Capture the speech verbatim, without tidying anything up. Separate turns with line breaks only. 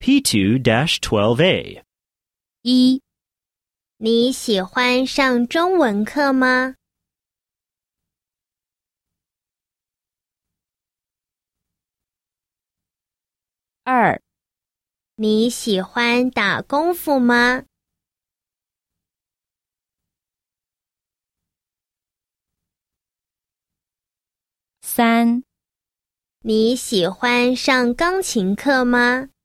P two dash twelve A
一，你喜欢上中文课吗？二，你喜欢打功夫吗？三，你喜欢上钢琴课吗？